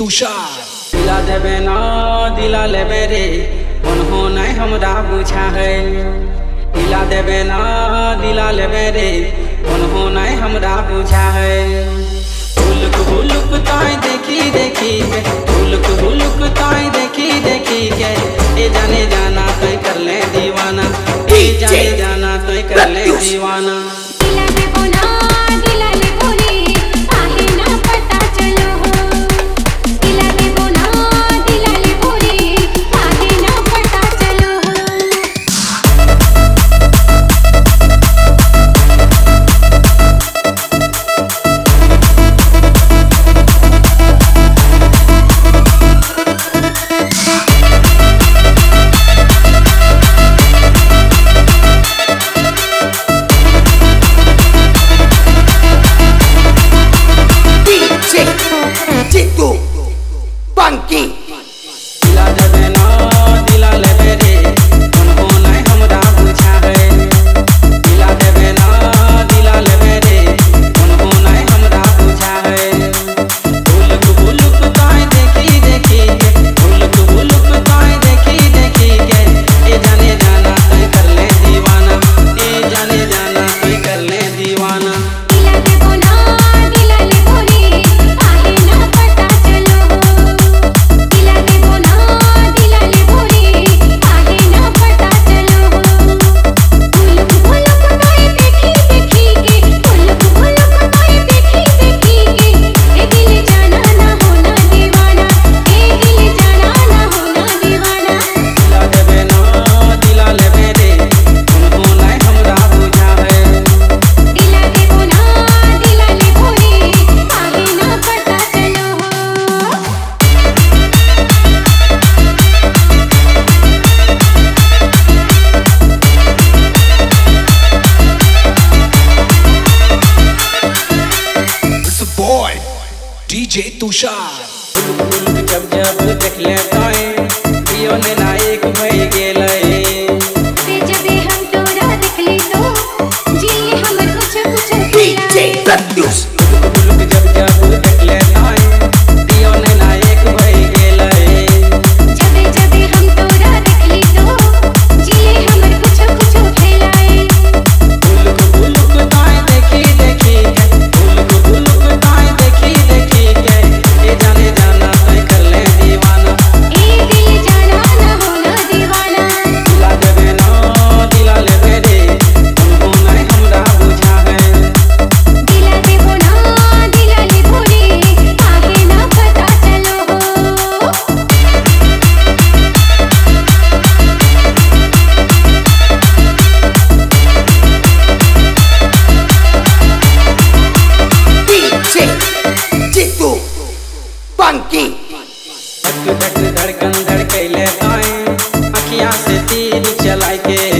तुषार। दिला देबे ना दिला लेबे रे उन्हों नहीं हमरा बुझा है। दिला देबे ना दिला लेबे रे उन्हों नहीं हमरा बुझा है। हुलुक हुलुक ताई देखी देखी के हुलुक हुलुक ताई देखी देखी के ए जाने जाना तो कर ले दीवाना। ए जाने जाना तो कर ले दीवाना। दिला देबे ना दिला लेबे रे उन्हों नहीं हमरा बुझा है। दिला देबे ना दिला लेबे रे उन्हों नहीं हमरा बुझा है। हुलुक हुलुक ताई देखी देखी के हुलुक हुलुक ताई देखी देखी के ए जाने जाना तो कर ले दीवाना। ए जाने जाना तो कर ले दीवाना। DJ तुषार। जब जब देख ले ताए दियो ने नायक भई गेलै। जबे हम तोरा देखली तो जी हमर कुछ कुछ DJ प्रत्युष। जब जब देख ले ताए दियो ने नायक भई गेलै। जबे जबे हम तोरा देखली तो जी हमर कुछ कुछ फैलाए। हुलुक हुलुक ताए देखी देखी के हुलुक हुलुक ताए देखी देखी के ए जाने जाना तो कर ले दीवाना। ए दिल जाना ना होना दीवाना। दिला देबे ना दिला लेबे रे उन्हों नहीं हमरा बुझा है। दिला देबो ना दिला लेबो रे काहे ना पता चलो हो। DJ जीतू पंकी। धक धक धड़कन धड़कैले ताए अखियां से तीर चलाए के